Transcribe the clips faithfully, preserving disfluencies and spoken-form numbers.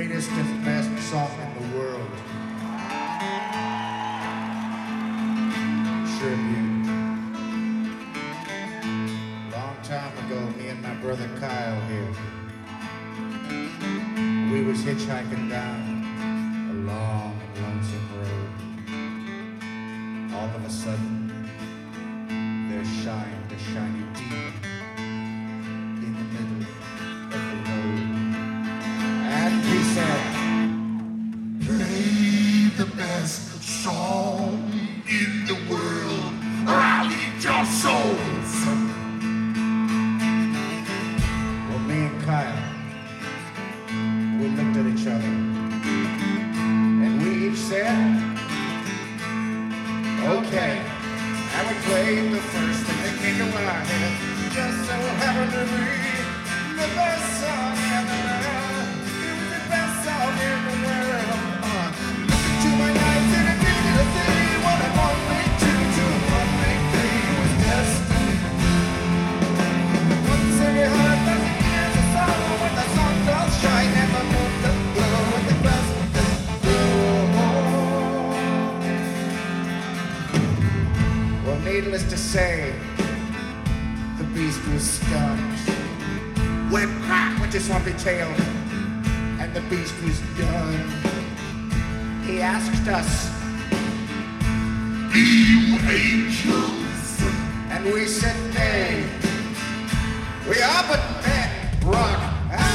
greatest and best song in the world. Tribute. Long time ago, me and my brother Kyle here, we was hitchhiking down a long, lonesome road. All of a sudden, there shined a shiny deep in the middle of the road. And he said, play the best song in the world, or I'll eat your souls. Well, me and Kyle, we looked at each other, and we each said, okay. And we played the first thing that came to our head. Just so happened to be the best song in the world. It was the best song in the world. Uh, listen to my nights in a digital city. One and one make two, two and one make three. It was destiny. Once every hundred thousand years or so, when the sun does shine and the moon does glow, and the grass does grow. Well, needless to say, the beast was stunned. Went crack with his swampy tail, and the beast was done. He asked us, Be you angels? and we said, nay. We are but men, rock.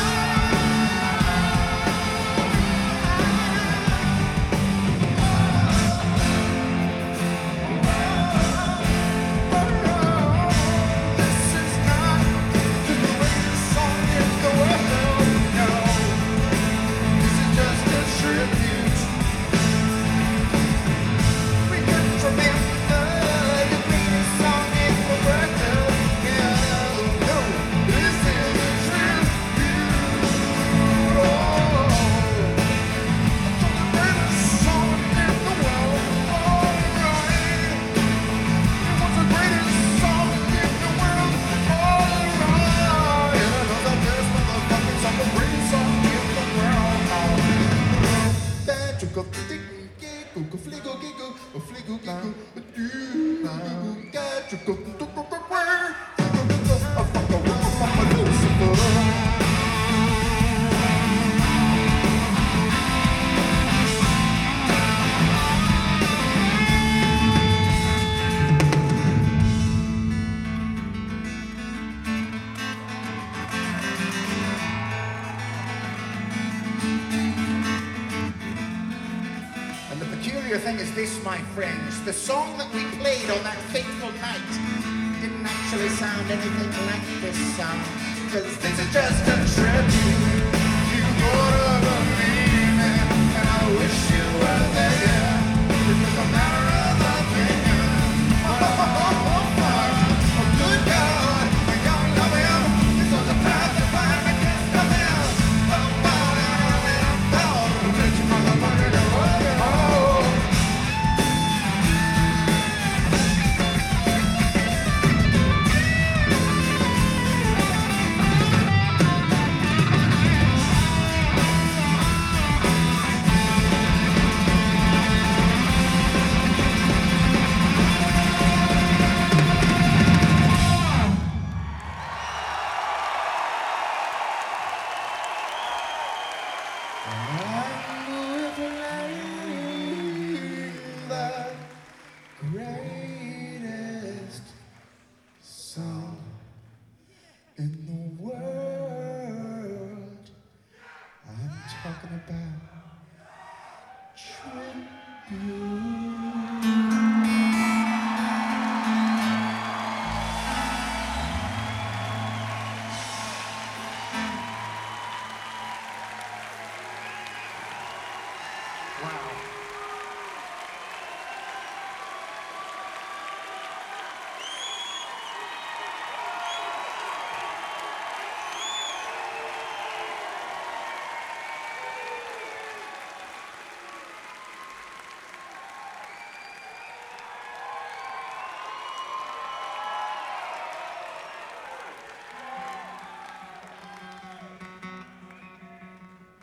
The thing is this, my friends, the song that we played on that fateful night didn't actually sound anything like this song, 'cause this is just a tribute. You gotta